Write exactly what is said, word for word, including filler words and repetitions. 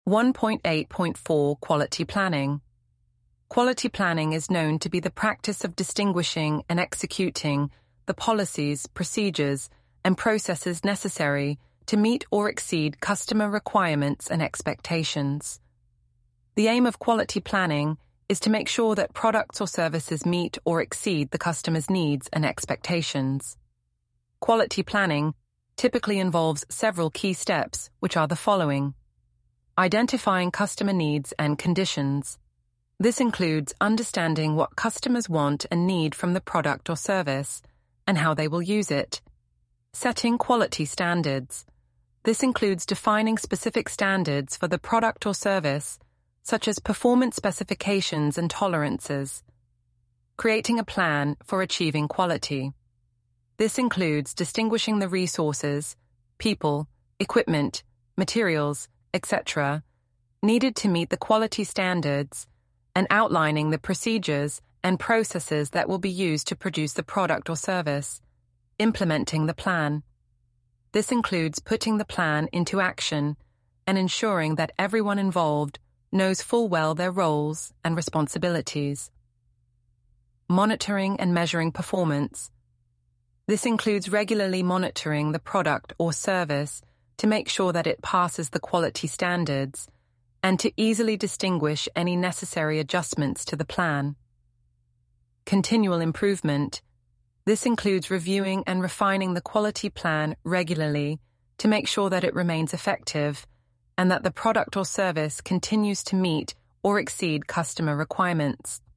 one point eight point four Quality Planning. Quality planning is known to be the practice of distinguishing and executing the policies, procedures, and processes necessary to meet or exceed customer requirements and expectations. The aim of quality planning is to make sure that products or services meet or exceed the customer's needs and expectations. Quality planning typically involves several key steps, which are the following. Identifying customer needs and conditions. This includes understanding what customers want and need from the product or service, and how they will use it. Setting quality standards. This includes defining specific standards for the product or service, such as performance specifications and tolerances. Creating a plan for achieving quality. This includes distinguishing the resources, people, equipment, materials, et cetera, needed to meet the quality standards, and outlining the procedures and processes that will be used to produce the product or service. Implementing the plan. This includes putting the plan into action and ensuring that everyone involved knows full well their roles and responsibilities. Monitoring and measuring performance. This includes regularly monitoring the product or service to make sure that it passes the quality standards and to easily distinguish any necessary adjustments to the plan. Continual improvement. This includes reviewing and refining the quality plan regularly to make sure that it remains effective and that the product or service continues to meet or exceed customer requirements.